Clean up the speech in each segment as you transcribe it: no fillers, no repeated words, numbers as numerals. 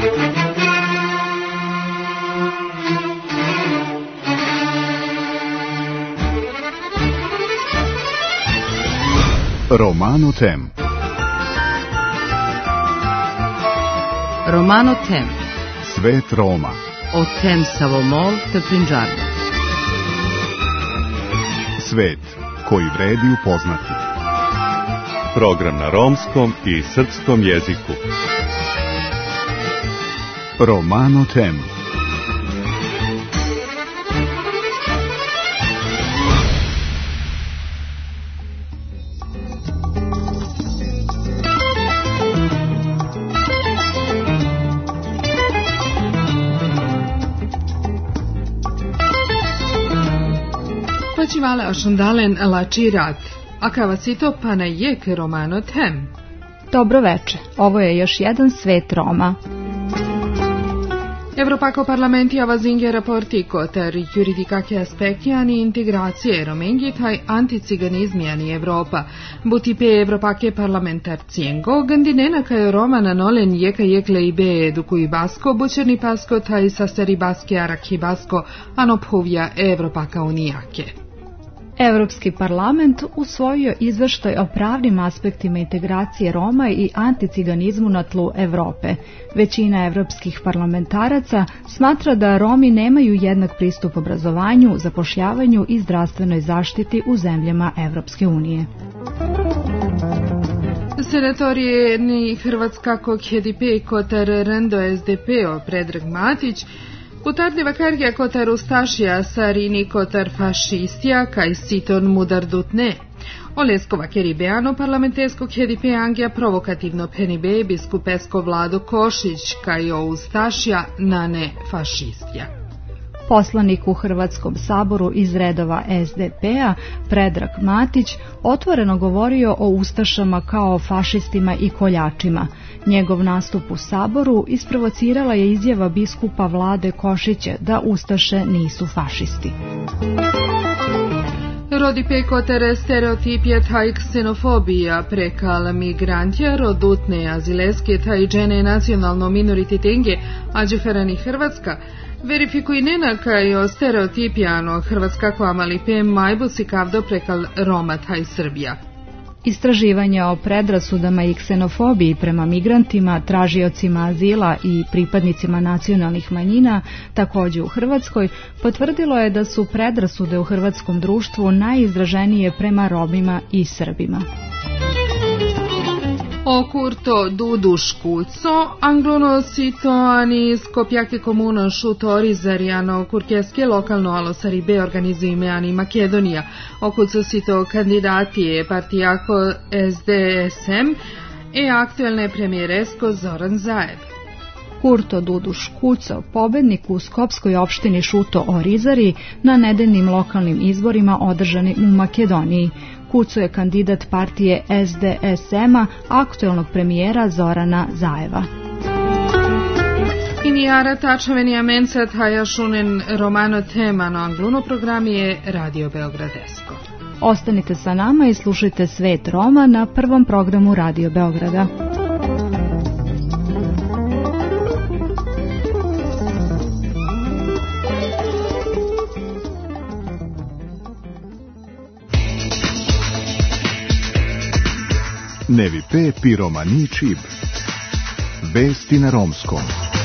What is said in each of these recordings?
Romano Tem. Romano Tem. Svet Roma. O tem Savomol te Prinđarno. Svet koji vredi upoznati. Program na romskom i srpskom jeziku. Romano Tem. Vale ošundalen lačirat, a kavacito pa na jek Romano Tem. Dobro veče, ovo je još jedan Svet Roma. Evropako parlamentija vazinge raportiko ter juridikake aspektijani integracije romengitaj anticiganizmijani Evropa. Butipe Evropake parlamentarcijengo, gandinena kaj Romana nolen jeka jekle ibe edukuj basko, bučerni pasko taj sastari baske araki basko, anophuvja Evropaka unijake. Evropski parlament usvojio izveštaj o pravnim aspektima integracije Roma i anticiganizmu na tlu Evrope. Većina evropskih parlamentaraca smatra da Romi nemaju jednak pristup obrazovanju, zapošljavanju i zdravstvenoj zaštiti u zemljama Evropske unije. Senatorije ni Hrvatskakog HDP kotar Rendo SDP-o Predrag Matić Kutardiva kargija kotar Ustašija sarini kotar fašistija kaj siton mudar dutne. Oleskova keribeano parlamenteskog HDP angija provokativno penibe biskupesko Vlado Košić kaj o Ustašija na ne fašistija. Poslanik u Hrvatskom saboru iz redova SDP-a, Predrag Matić, otvoreno govorio o ustašama kao fašistima i koljačima. Njegov nastup u saboru isprovocirala je izjava biskupa Vlade Košića da ustaše nisu fašisti. Rodi pekotere stereotipje taj ksenofobija prekal migrantja rodutne azileske taj džene nacionalno minorititenge ađuharani Hrvatska verifikuj nena kaj o stereotipijano Hrvatska klamali pe majbusi kavdo prekal Roma taj Srbija. Istraživanja o predrasudama i ksenofobiji prema migrantima, tražiocima azila i pripadnicima nacionalnih manjina, također u Hrvatskoj, potvrdilo je da su predrasude u hrvatskom društvu najizraženije prema Romima i Srbima. Okurto duduškuco, anglono situani skopjake komuno šutori zarijano kurkeske lokalno alosaribe organizujimeani Makedonija. Okuco sito kandidatije partijako SDSM i aktuelne premijeresko Zoran Zaev. Kurto Duduš Kuco, pobednik u skopskoj opštini Šuto Orizari na nedeljnim lokalnim izborima održanim u Makedoniji. Kuco je kandidat partije SDSM-a, aktuelnog premijera Zorana Zaeva. Inijara tačavenija mensa tajašunen Romano Tema na angluno program je Radio Beogradesko. Ostanite sa nama i slušajte Svet Roma na prvom programu Radio Beograda. Nevi pe piromani čib. Vesti na romskom.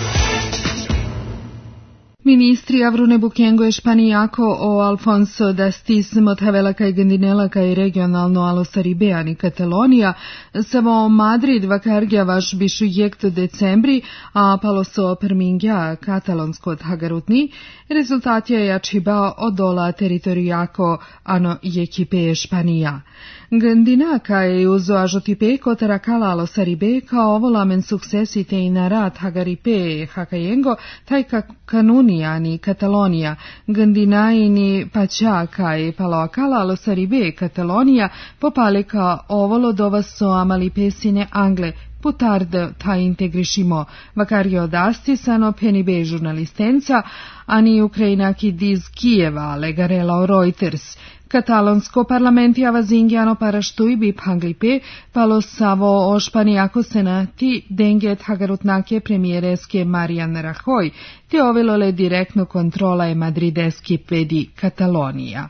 Ministri Avrune Bukengo je španijako o Alfonso da stismo tavela kaj gandinela kaj regionalno alosaribeani Katalonija, samo Madrid vakargja vaš bišu jekto decembri, a paloso permingja katalonsko tagarutni, rezultat je jačiba odola teritorijako ano jekipe Španija. Gandina kaj uzo ažotipe kotara kala alosaribe kao ovolamen suksesite i narat hagaripe hakajengo taj kanunijani Katalonija, Gandinaini pača kaj paloakala alosaribe Katalonija popale ka ovolo dovaso amali pesine Angle putard ta integriscimo, vacario d'asti sano penibe giornalistenza, ani Ucraina chi dis Kieva, legarela o Reuters. Katalonsko parlamenti avazingiano paraštujbi panglipe, palo savo o španijako senati denget hagarutnake premijereske Marian Rajoy, te ovelole direktno kontrola e madrideski pedi Katalonija.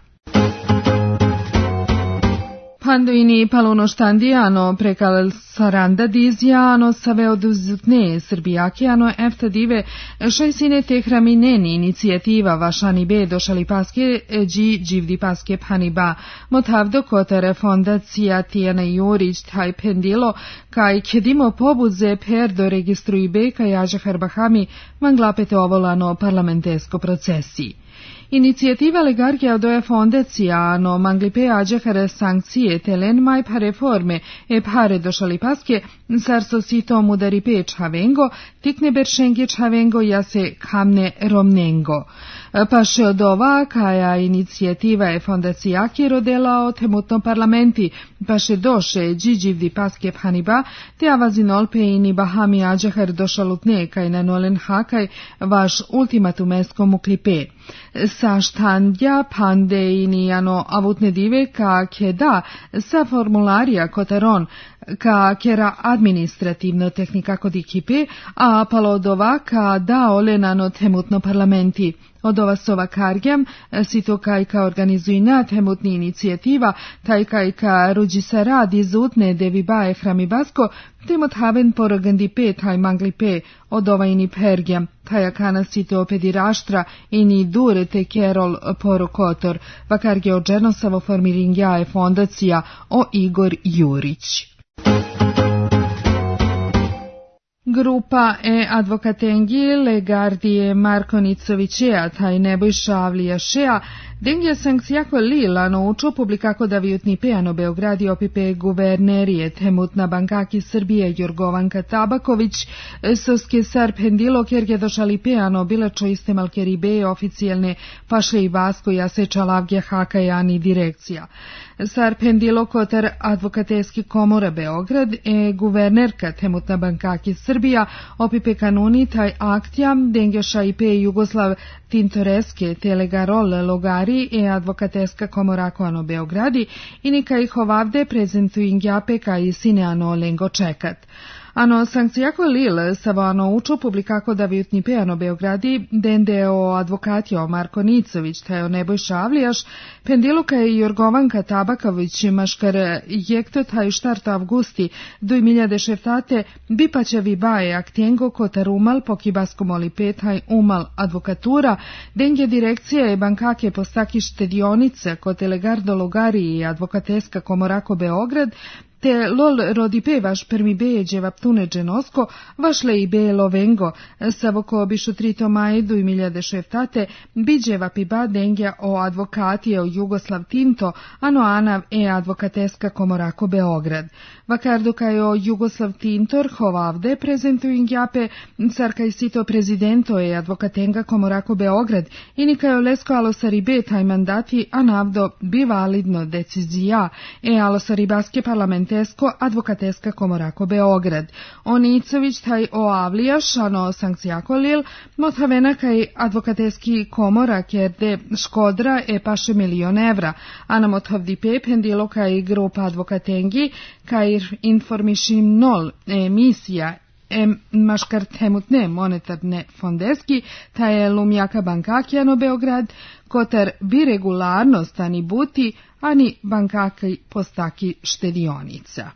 Panduini palunoštandiano prekal saranda dizjano save oduzutne srbijakiano efta dive šajsine tehramineni inicijativa vašani be došali paske dživdi paske paniba motavdo kotare fondacija Tijana Jurić taj pendilo kaj kedimo pobudze per do registruj be kaj jaže herbahami manglapete ovolano parlamentesko procesi. Inicijativa legargia odoje fondacija no manglipe ađehare sankcije telen mai pa reforme e pare došali paske sarso sito mudari pe čavengo tikne beršengi čavengo jase kamne romnengo. Paše od ova kaja inicijativa je fondacija ki rodela o temutnom parlamenti paše doše džiđivdi paske paniba te avazinolpe ini bahami ađehar došalutne kaj na nolen hakaj vaš ultimatumesko muklipe. Saštandja pandeiniano avutne dive ka keda sa formularija kotaron ka kera administrativno tehnika kod ekipe, a palodova ka da olenano temutno parlamenti. Od ova sova kargjam, sito kaj ka organizuina temutni inicijativa, taj kaj ka ruđi sa rad izutne devibae hramibasko, temot haven porogandipe taj manglipe, od ova ini pergjam, taj akana sito pediraštra ini dure te kerol porokotor, vakarge o džernosavo formiringjae fondacija o Igor Jurić. Grupa advokatengi legardije Marko Nicovićeja taj Nebojša Avlijašeja denje sankcijako lilano uču publikako da vijutni pejano Beogradi opipe guvernerije temutna bankaki Srbije Jorgovanka Tabaković soske sar pendilo kerge došali pejano bilačo iste malkeribe oficijalne pašle i basko jaseča lavgja haka jani direkcija. Sar pendilo kotar advokateski komora Beograd guvernerka temutna bankaki Srbija opipe kanuni taj aktja dengeša i pe Jugoslav Tintoreske telegarol logari advokateska komorako ano Beogradi i nika ih ovavde prezentuju ingjape kaj sineano lengo čekat. Ano sankcijako lil savo ano uču publikako da vijutni pejano Beogradi dende o advokatio Marko Nicović tajo Nebojša Avlijaš pendilo kaj Jorgovanka Tabaković maškar jekto taj štart avgusti 2016 bipaćevi baje aktengo kotar umal pokibasko moli petaj umal advokatura denge direkcije i bankake postaki štedionice kote legardo logari i advokateska komorako Beograd te lol rodipe vaš prvi beđe vaptune dženosko, vašle i belo vengo, savoko bišu 3. maja 2016 biđe vapiba dengja o advokatije o Jugoslav Tinto, ano anav advokateska komorako Beograd. Vakardo kaj o Jugoslav Tintor hovavde prezentuju ingjape carkaj sito prezidento advokatenga komorako Beograd i nikaj o lesko alosaribe taj mandati anavdo bi validno decizija alosaribaske parlamentesko advokateska komorako Beograd. Onicović taj o Avlijaš, ano sankcijako lil, mothavena kaj advokateski komora kerde škodra paše €1.000.000, ana mothavdi pendilo kaj grupa advokatengi kaj informišim nol emisija maškar temutne monetarne fondeski, ta je lumjaka bankakijano Beograd, kotar bi regularnost ani buti, ani bankaki postaki štedionica.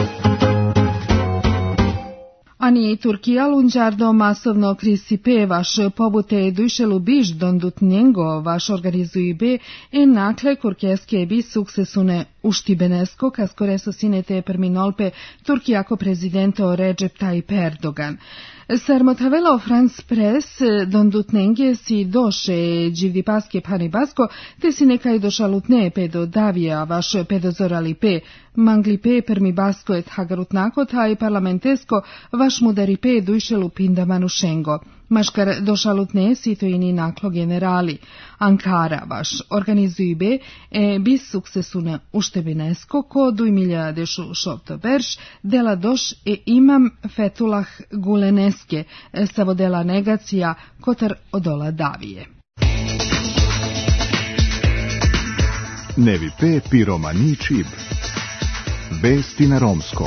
Ani Turkija lunđardo masovno krisipe vaš pobute dujšelu biš dondutnjengo vaš organizujbe nakle kurkeske bi suksesune uštibenesko kaskoreso sinete perminolpe Turkijako prezidento Recep Tayyip Erdogan. Sarmotavelo France Press dondutnenge si doše dživdipaske panibasko te si nekaj došalutne pedo davija vaš pedozoralipe manglipe permibasko et hagarutnako taj parlamentesko vaš mudaripe dujšelu pinda manušengo. Maskar došalutne situaini naklo generali. Ankara baš organizuje bis succesune uštebinesko ko 2016 dela doš imam Fethullah Guleneske savodela negacija kotar odola davije. Nevi pe piromani čib. Vesti na romskom.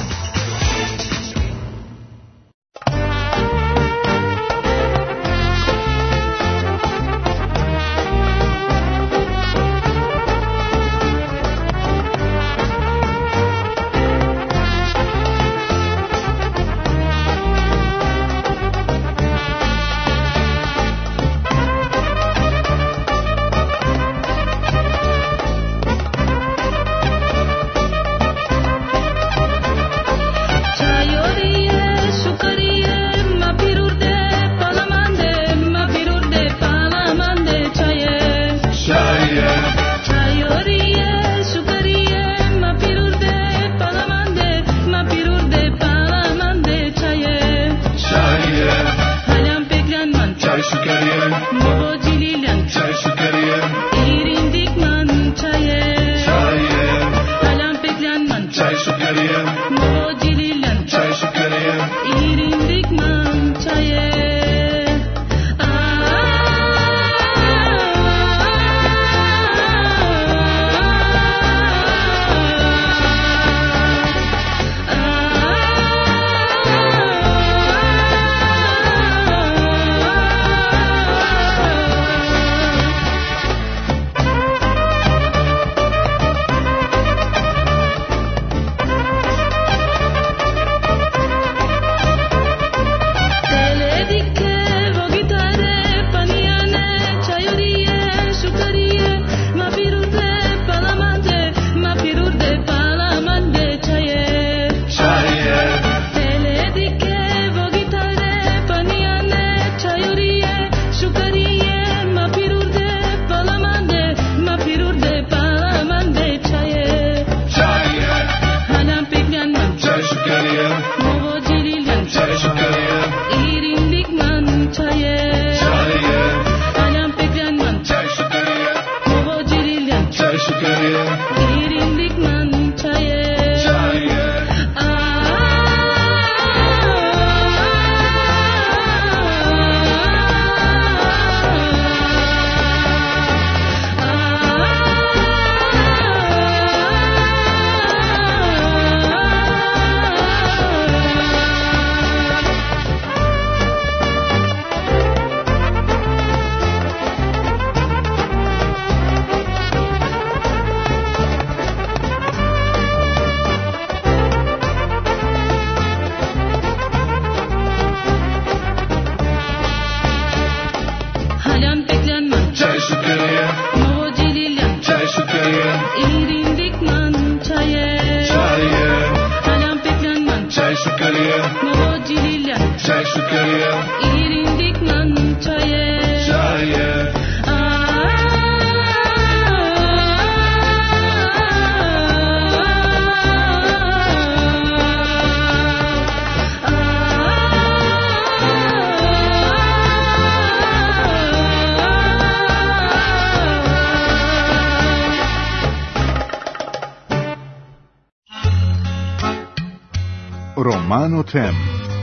Romano Tem.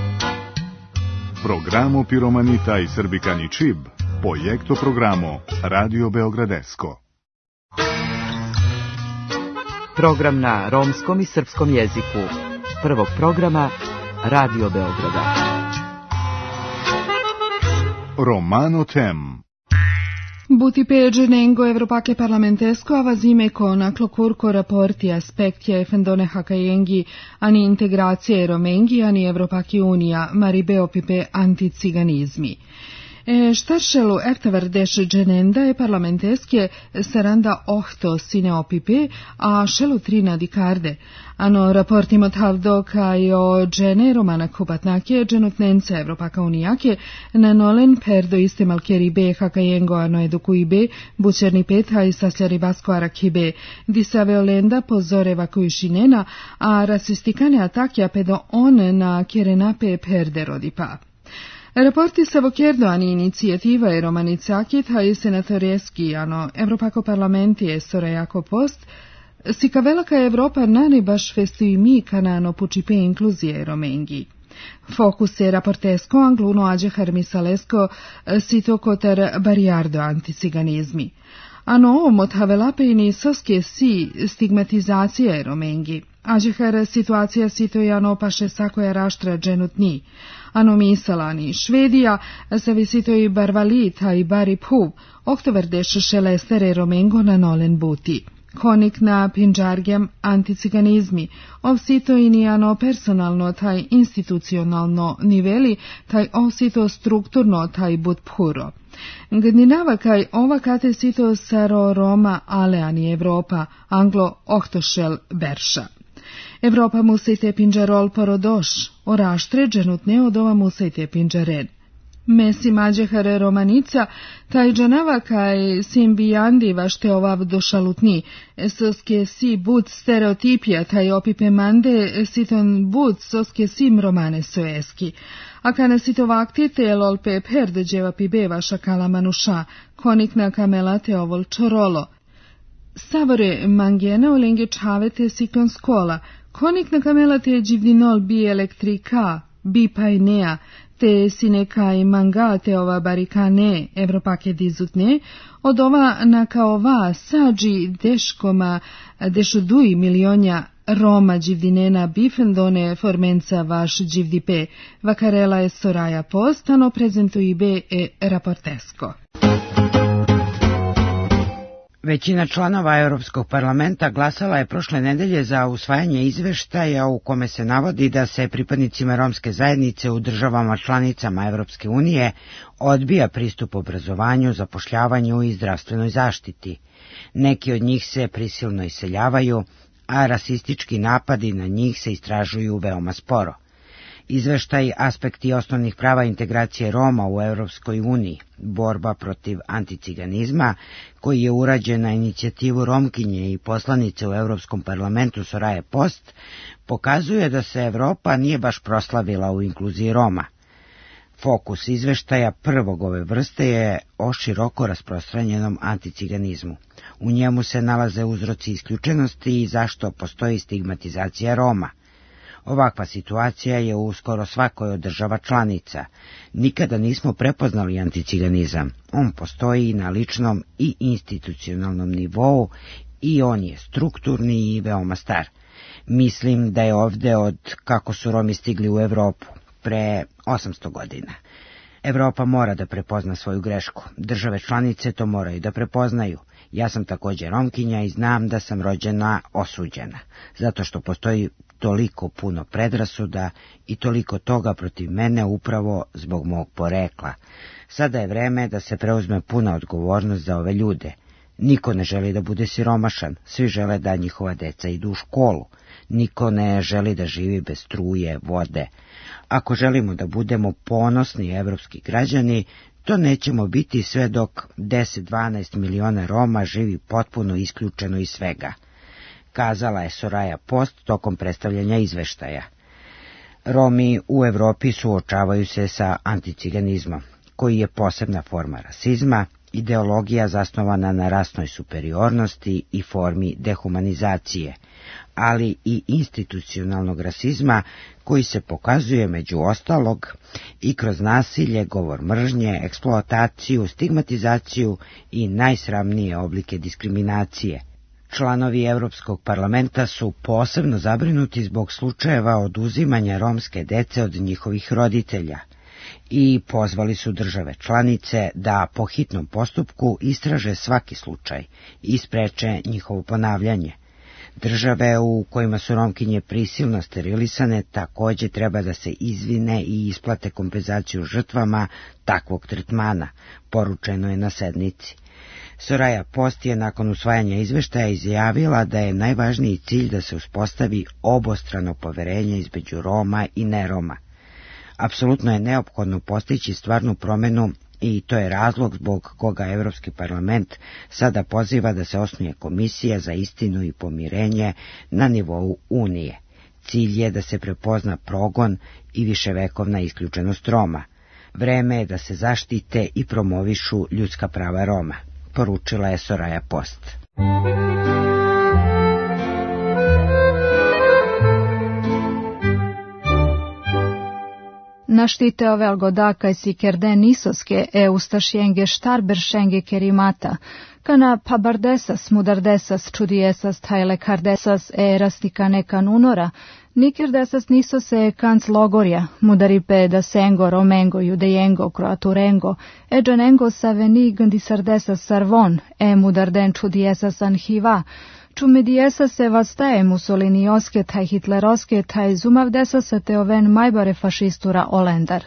Programo Piromanita i Srbikani Čib, projekto programo Radio Beogradesko. Program na romskom i srpskom jeziku. Prvog programa Radio Beograda. Romano Tem. Buti peđenengo Evropake parlamentesco avazime con clocurco rapporti aspecti fendone hakajengi ani integracije romengi ani Evropaki unija maribeo pipe anticiganizmi. Štaršelu eftavardesh dženenda parlamenteske saranda ohto sine opipe, a šelu trina dikarde. Ano raportimo tavdo kajo džene romana kupatnake dženutnence Evropaka unijake na nolen perdo iste malkeribe hakajengo ano edukuibe bučerni peta i sasljari basko arakibe disave olenda pozore vakujušinena, a rasistikane atakja pedo one na kerenape perde rodipa. Raporti stavo chiedono iniziativa e romanizzachi tra i senatori hanno Evropako parlamenti e Sorajako post, si velika Evropa nane baš festui mi kanano pučipe inkluzije romengi. Fokus je raportesko angluno ađe harmisalesko sito kotar bariardo anticiganizmi. Ano mod havelapeni soske si stigmatizacije romengi. Ađehar situacija sitojano paše sakoja raštra dženutni. Ano misalani Švedija savisitoj barvalita i bari puv, oktoverdeš šelestere romengo na nolen buti. Konik na pinđargem anticiganizmi, ovsito inijano personalno taj institucionalno niveli, taj ovsito strukturno taj bud puro. Gdninava kaj ova kate sito saro Roma aleani Evropa, anglo ohtošel berša. Evropa musejte pinđarol porodoš, oraštre dženutne od ova musejte pinđaren. Mesi mađehare romanica, taj džanava kaj simbijandi vašte ovav došalutni, soske si bud stereotipija, taj opipe mande siton bud soske sim romane soeski. A kana sitovaktite lolpe perde dževa pibeva šakala manuša, konik na kamelate ovol čorolo. Savore mangena olenge čavete sikon skola, konik na kamelate dživdinol bi elektrika, bi pajnea, te sinekaj mangate ova barikane Evropake dizutne, od ova naka ova sađi deškoma dešuduj milionja Roma dživdinena bifendone formenca vaš dživdipe, vakarela je Soraja postano prezentuibe e raportesko. Većina članova Europskog parlamenta glasala je prošle nedelje za usvajanje izveštaja u kome se navodi da se pripadnicima romske zajednice u državama članicama Europske unije odbija pristup obrazovanju, zapošljavanju i zdravstvenoj zaštiti. Neki od njih se prisilno iseljavaju, a rasistički napadi na njih se istražuju veoma sporo. Izveštaj Aspekti osnovnih prava integracije Roma u Europskoj uniji, borba protiv anticiganizma, koji je urađen na inicijativu Romkinje i poslanice u Europskom parlamentu Soraje Post, pokazuje da se Evropa nije baš proslavila u inkluziji Roma. Fokus izveštaja prvog ove vrste je o široko rasprostranjenom anticiganizmu. U njemu se nalaze uzroci isključenosti i zašto postoji stigmatizacija Roma. Ovakva situacija je u skoro svakoj od država članica. Nikada nismo prepoznali anticiganizam. On postoji i na ličnom i institucionalnom nivou i on je strukturni i veoma star. Mislim da je ovde od kako su Romi stigli u Evropu, pre 800 godina. Evropa mora da prepozna svoju grešku. Države članice to moraju da prepoznaju. Ja sam također Romkinja i znam da sam rođena osuđena, zato što postoji toliko puno predrasuda i toliko toga protiv mene upravo zbog mog porekla. Sada je vreme da se preuzme puna odgovornost za ove ljude. Niko ne želi da bude siromašan, svi žele da njihova deca idu u školu. Niko ne želi da živi bez struje, vode. Ako želimo da budemo ponosni evropski građani, to nećemo biti sve dok 10-12 miliona Roma živi potpuno isključeno iz svega, kazala je Soraja Post tokom predstavljanja izveštaja. Romi u Evropi suočavaju se sa anticiganizmom, koji je posebna forma rasizma, ideologija zasnovana na rasnoj superiornosti i formi dehumanizacije, ali i institucionalnog rasizma koji se pokazuje među ostalog i kroz nasilje, govor mržnje, eksploataciju, stigmatizaciju i najsramnije oblike diskriminacije. Članovi Europskog parlamenta su posebno zabrinuti zbog slučajeva oduzimanja romske dece od njihovih roditelja i pozvali su države članice da po hitnom postupku istraže svaki slučaj i spreče njihovo ponavljanje. Države u kojima su Romkinje prisilno sterilisane također treba da se izvine i isplate kompenzaciju žrtvama takvog tretmana, poručeno je na sednici. Soraja Post je nakon usvajanja izveštaja izjavila da je najvažniji cilj da se uspostavi obostrano poverenje između Roma i neroma. Apsolutno je neophodno postići stvarnu promjenu i to je razlog zbog koga Europski parlament sada poziva da se osnuje komisija za istinu i pomirenje na nivou Unije. Cilj je da se prepozna progon i viševekovna isključenost Roma. Vreme je da se zaštite i promovišu ljudska prava Roma, poručila je Soraya Post. Naštite ove algodaka si kerde nisoske ustašjenge štarberšenge kerimata, kana pabardesas mudardesas čudiesas tajle kardesas rastikane kanunora, nikirdesas nisose kanc logorja, mudaripe da sengo romengo judejengo kroaturengo, eđanengo saveni gandisardesas sarvon, mudarden čudiesas anhiva, čumediesa se vastaje musolinioske taj hitleroske taj zumavdesa se te oven majbare fašistura olendar.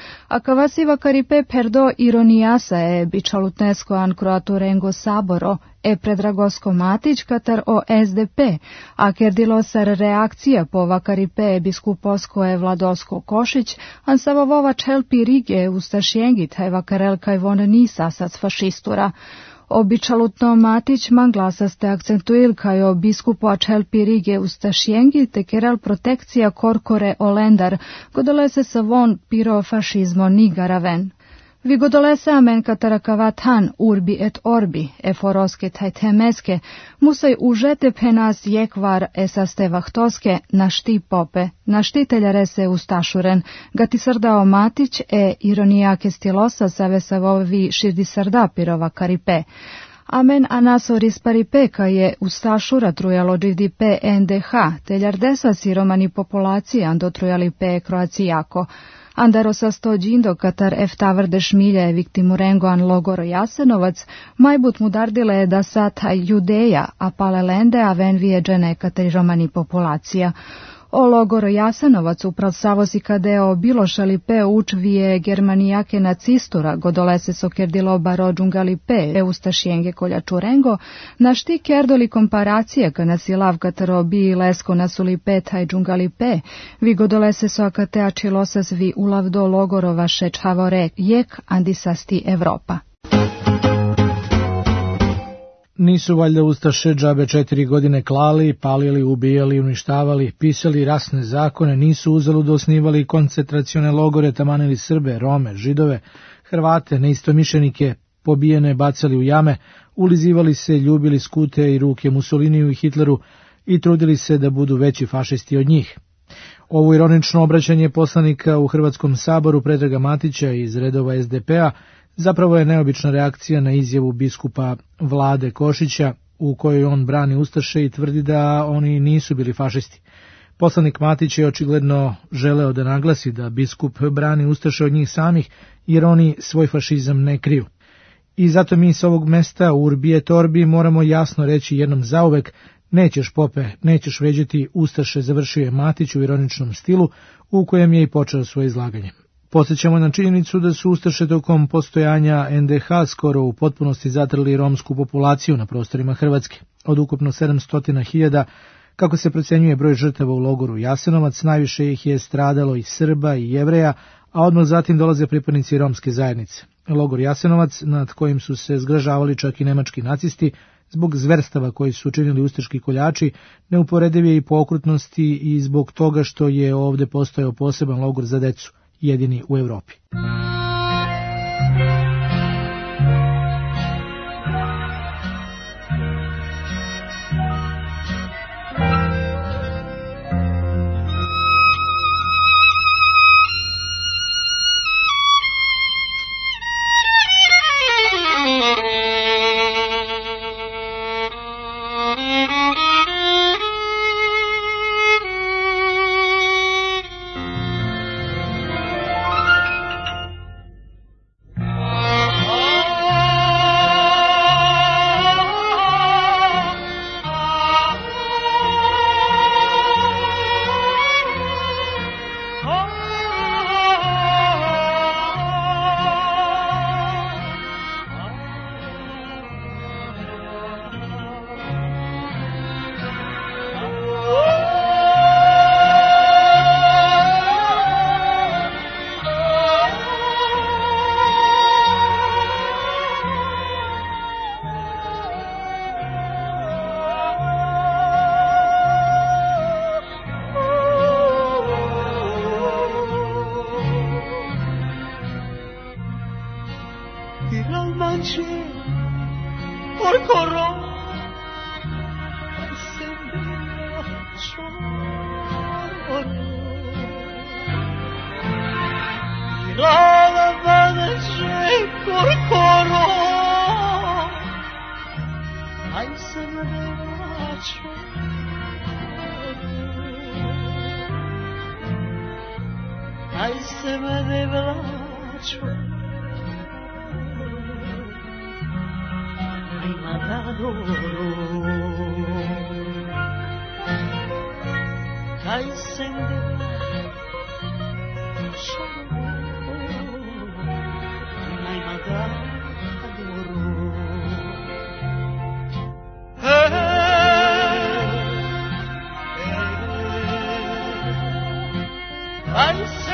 A kavasiva karipe perdo ironiasa bičalutnesko an kroaturengo saboro predragosko matić katar o SDP, a kerdilosar reakcija po vakaripe biskuposko vladosko košić, an savovova čelpi rige ustašjengi taj vakarel kaj von nisasac fašistura. Običalutno matić man glasaste akcentuil kajo biskupo čelpi rige ustašjengi te kerel protekcija korkore olendar, godolese sa von piro fašizmo nigaraven. Vi godolese amen katarakavatan urbi et orbi, foroske taj temeske, musaj užete penas jekvar esaste vahtoske, našti pope, naštiteljare se ustašuren, gati srdao matić ironijake stilosa savesavovi širdi srda pirova karipe. Amen anasoris paripeka je ustašura trujalo GDP NDH, teljardesa siromani populacije andotrujali pe kroacijako. Andarosa sto džindo katar eftavrde šmilje viktimurengo an logoro Jasenovac, majbut mu dardile da sata judeja, a palelende a ven vijeđene katar romani populacija. O logoro Jasenovac uprav savosi kadeo bilo šalipe učvije germanijake nacistura, godolese so kerdilo baro džungalipe ustašjenge kolja čurengo, na šti kerdoli komparacije ka nasilav kataro bi lesko nasulipe taj džungalipe, vi godolese so akatea čilosas vi ulavdo logorova šečhavore jek andisasti Evropa. Nisu valjda ustaše džabe 4 godine klali, palili, ubijali, uništavali, pisali rasne zakone, nisu uzalud osnivali koncentracione logore, tamanili Srbe, Rome, Židove, Hrvate, neistomišljenike, pobijene bacali u jame, ulizivali se, ljubili skute i ruke Mussoliniju i Hitleru i trudili se da budu veći fašisti od njih. Ovo ironično obraćanje poslanika u Hrvatskom saboru Predraga Matića iz redova SDP-a zapravo je neobična reakcija na izjavu biskupa Vlade Košića u kojoj on brani ustaše i tvrdi da oni nisu bili fašisti. Poslanik Matić je očigledno želeo da naglasi da biskup brani ustaše od njih samih jer oni svoj fašizam ne kriju. I zato mi s ovog mesta u Urbi et Orbi moramo jasno reći jednom zauvek: nećeš pope, nećeš vređati ustaše, završio je Matić u ironičnom stilu u kojem je i počeo svoje izlaganje. Podsjećamo na činjenicu da su ustaše tokom postojanja NDH skoro u potpunosti zatrli romsku populaciju na prostorima Hrvatske. Od ukupno 700.000, kako se procenjuje broj žrtava u logoru Jasenovac, najviše ih je stradalo i Srba i Jevreja, a odmah zatim dolaze pripadnici romske zajednice. Logor Jasenovac, nad kojim su se zgražavali čak i nemački nacisti, zbog zverstava koji su učinili ustaški koljači, neuporediv je i po okrutnosti i zbog toga što je ovde postojao poseban logor za decu, jedini u Evropi. Manche, porcoro, ai se me devlačo. Ai sende ai madadoro ai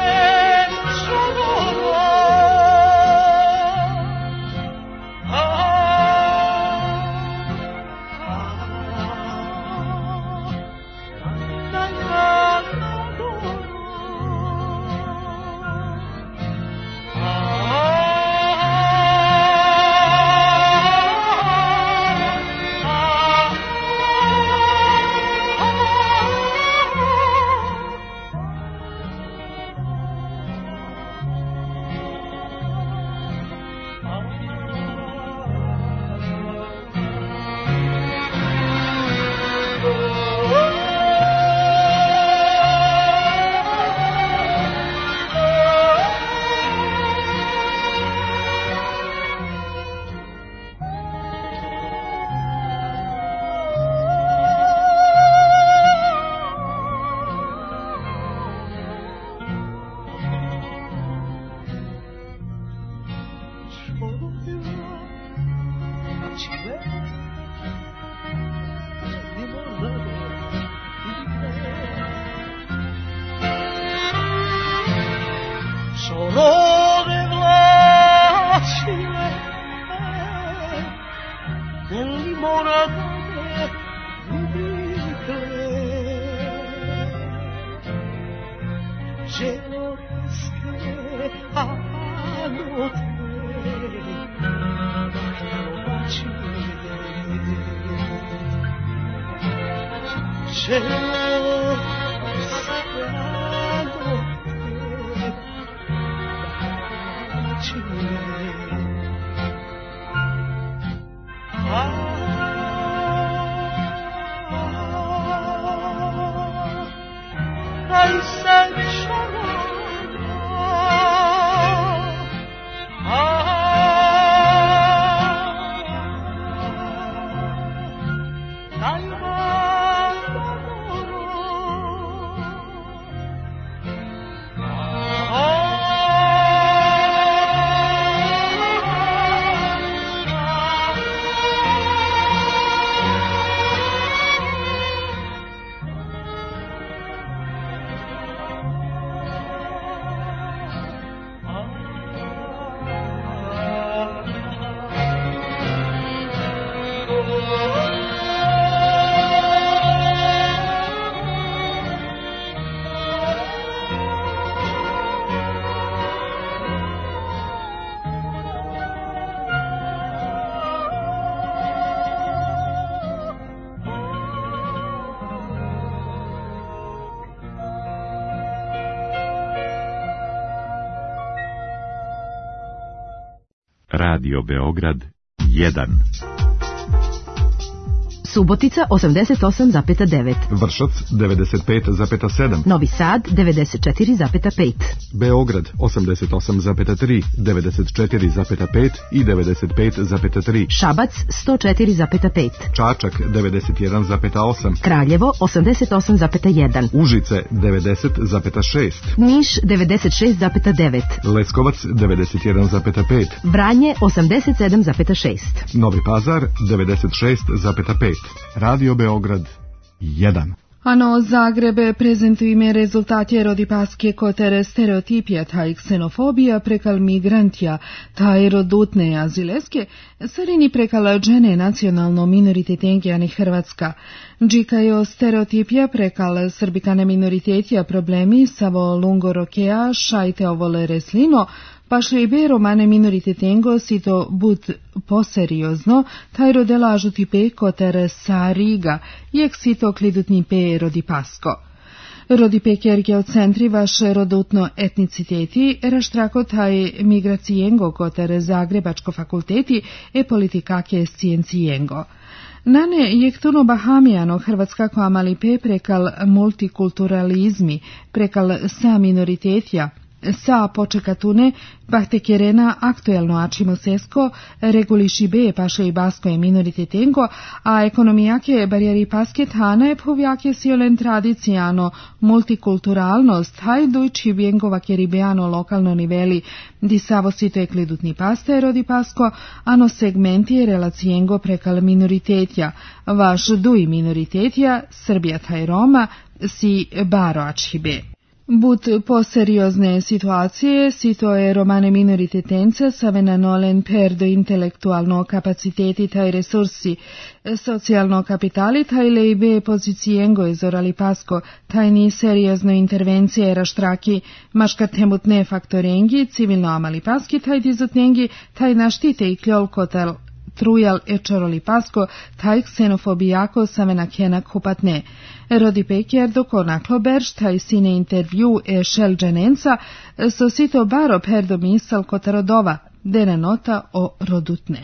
Radio Beograd 1. Subotica 88,9. Vršac 95,7. Novi Sad 94,5. Beograd 88,3, 94,5 i 95,3. Šabac 104,5. Čačak 91,8. Kraljevo 88,1. Užice 90,6. Niš 96,9. Leskovac 91,5. Vranje 87,6. Novi Pazar 96,5. Radio Beograd 1. Ano Zagrebe prezentujeme rezultatje rodipaske kotere stereotipija ta i ksenofobija prekal migrantija ta i rodutne azileske, sarini prekal džene nacionalno minorititenjani Hrvatska. Džikajo stereotipija prekal srbikane minoritetija problemi savo lungo rokea šajte ovole reslino, Pašle romane minorite tengo sito but poseriozno, taj rodelažu tipe koter sariga, jek sito klidutni pe rodipasko. Rodipekerge od centri vaš rodutno etniciteti, raštrako taj migracijengo koter Zagrebačko fakulteti e politikake scijencijengo. Nane jektuno bahamijano Hrvatska koamali pe prekal multikulturalizmi, prekal sa minoritetja, sa počekatune, bahtekjerena aktuelno açimo sesko, reguliši be paše i basko je minoritetengo, a ekonomijake barijeri pasket hana je povjake siolen tradicijano multikulturalnost, hajdujči vjengova keribeano lokalno niveli, di savo sito je klidutni paste rodi pasko, ano segmenti relacijengo prekal minoritetja, vaš duj minoritetja, Srbija taj Roma, si baro açibe. But po seriozne situacije, sito je romane minoritetenca savena nolen perdo intelektualno kapaciteti taj resursi, socijalno kapitali taj lejbe pozicijengo izorali pasko, taj ni seriozno intervencije raštraki, maška temutne faktorengi, civilno amali paski taj dizutnengi, taj naštite i kljol kotel trujal ečoroli pasko, taj ksenofobijako savena kenak hupatne. Rodi peker doko nakloberš taj sine intervju e šelđenenca, so sito baro perdo misal kota rodova, dena nota o rodutne.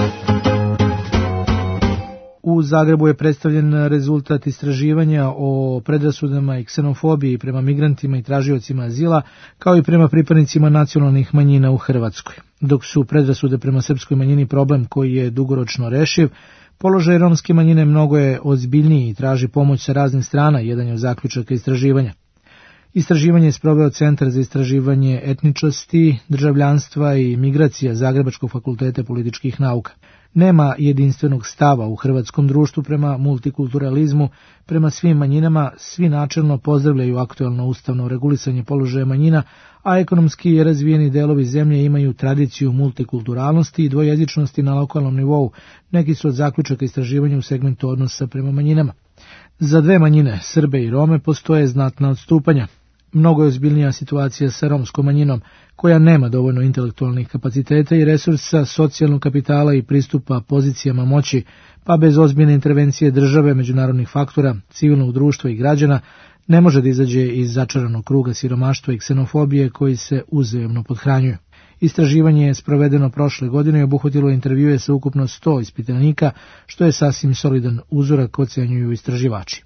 U Zagrebu je predstavljen rezultat istraživanja o predrasudama i ksenofobiji prema migrantima i tražiocima azila, kao i prema pripadnicima nacionalnih manjina u Hrvatskoj. Dok su predrasude prema srpskoj manjini problem koji je dugoročno rešiv, položaj romske manjine mnogo je ozbiljniji i traži pomoć sa raznih strana, jedan je od zaključaka istraživanja. Istraživanje je sproveo Centar za istraživanje etničnosti, državljanstva i migracija Zagrebačkog fakulteta političkih nauka. Nema jedinstvenog stava u hrvatskom društvu prema multikulturalizmu, prema svim manjinama, svi načelno pozdravljaju aktuelno ustavno regulisanje položaja manjina, a ekonomski razvijeni delovi zemlje imaju tradiciju multikulturalnosti i dvojezičnosti na lokalnom nivou. Neki su od zaključaka istraživanja u segmentu odnosa prema manjinama. Za dve manjine, Srbe i Rome, postoje znatna odstupanja. Mnogo je ozbiljnija situacija sa romskom manjinom, koja nema dovoljno intelektualnih kapaciteta i resursa, socijalnog kapitala i pristupa pozicijama moći, pa bez ozbiljne intervencije države, međunarodnih faktora, civilnog društva i građana, ne može da izađe iz začaranog kruga siromaštva i ksenofobije koji se uzajamno podhranjuju. Istraživanje je sprovedeno prošle godine i obuhvatilo intervjue sa ukupno 100 ispitanika, što je sasvim solidan uzorak, ocenjuju istraživači.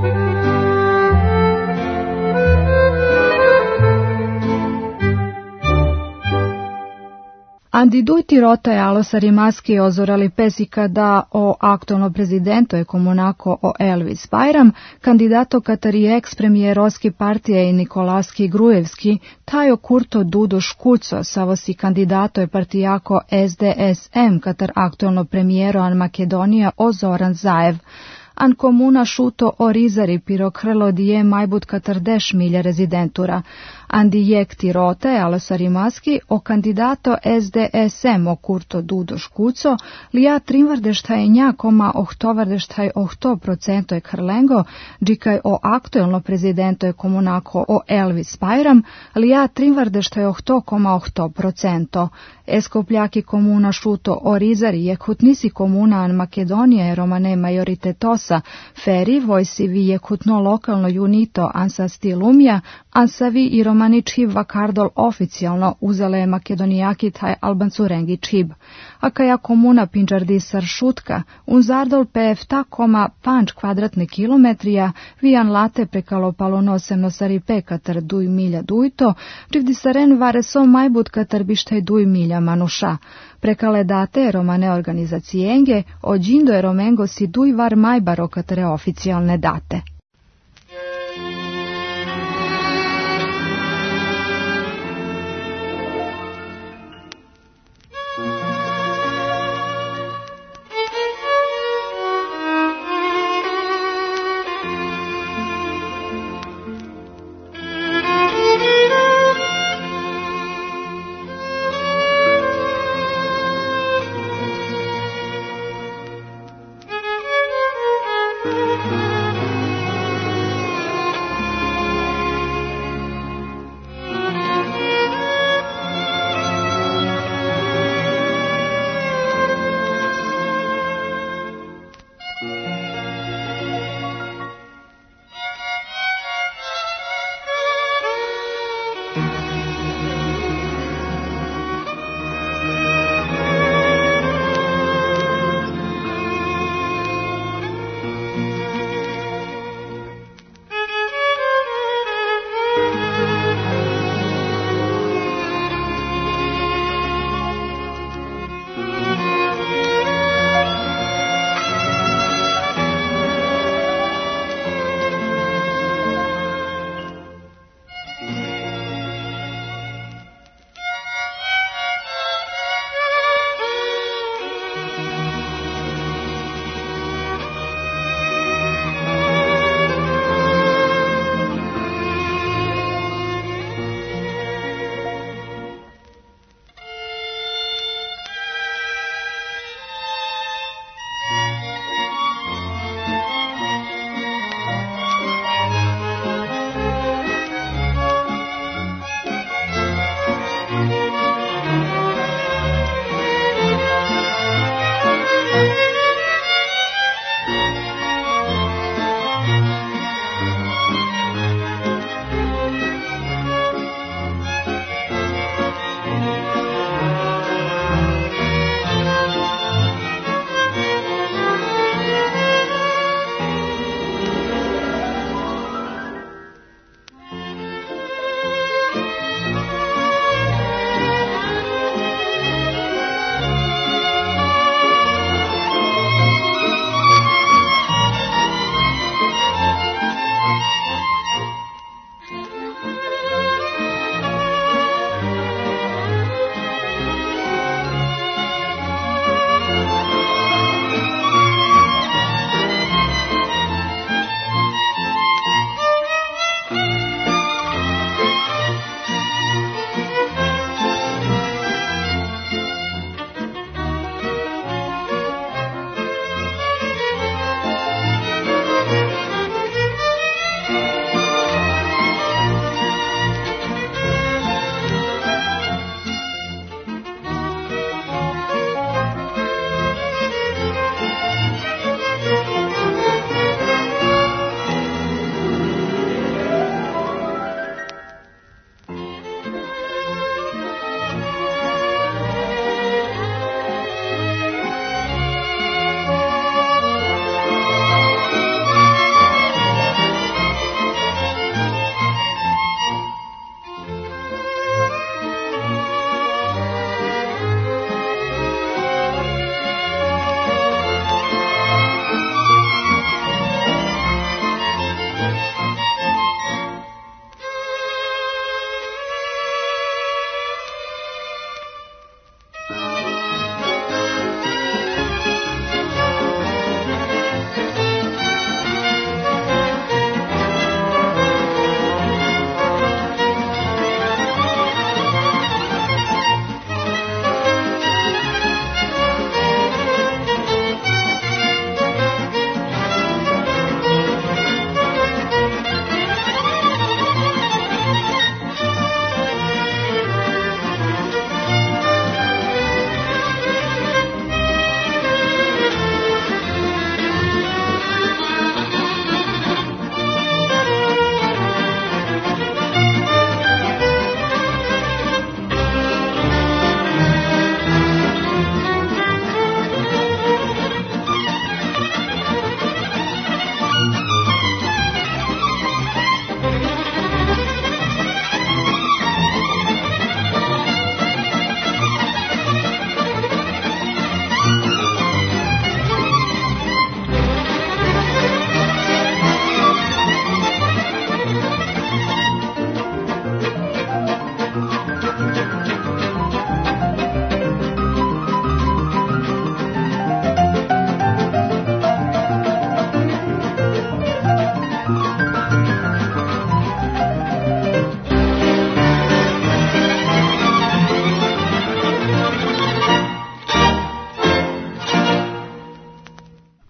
Andidujti rotaje alosari maski ozorali pesika da o aktualno prezidento je komunako o Elvis Bajram, kandidato Katari ex-premijerovski partije i Nikolaski Grujevski, tajo Kurto Dudo Škuco, savosi kandidato je partijako SDSM, Katar aktualno premijero an Makedonija o Zoran Zaev. An komuna šuto o rizari pirokrlo dije majbut katardeš milja rezidentura. Andi jekti rote, alosari maski, o kandidato SDSM o Kurto Dudo Škuco, lija trimvardeštaj njakoma ohtovardeštaj 8% je krlengo, džikaj o aktuelno prezidento je komunako o Elvis Bajram, lija trimvardeštaj 8,8%. Eskopljaki komuna šuto o rizari je hutnisi komuna an Makedonija je romane majoritetos Feri, vojsivi je kutno lokalno junito ansa stilumja, ansavi i romani čib vakardol oficijalno uzele makedonijaki taj albancu rengi čib. A kaja komuna pinđardi saršutka, unzardol pefta koma panč kvadratne kilometrija, vijan late prekalo palonosem sari pekatar duj milja dujto, čivdi saren vareso majbut katar bištaj duj milja manuša. Prekale date romane organizacijenge, ođindo je romengo si duj var majbaro katare oficijalne date.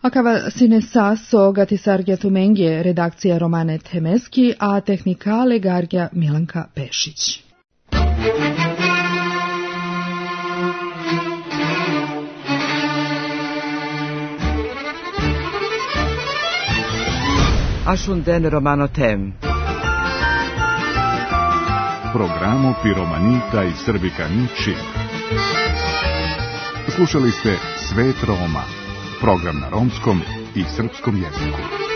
Akava sine saso gatisargja tumengje redakcija Romane Temeski, a tehnikale gargja Milanka Pešić. Ashunden Romano Tem. Programo Piromanita i Srbikani Čib. Slušali ste Svet Roma, program na romskom i srpskom jeziku.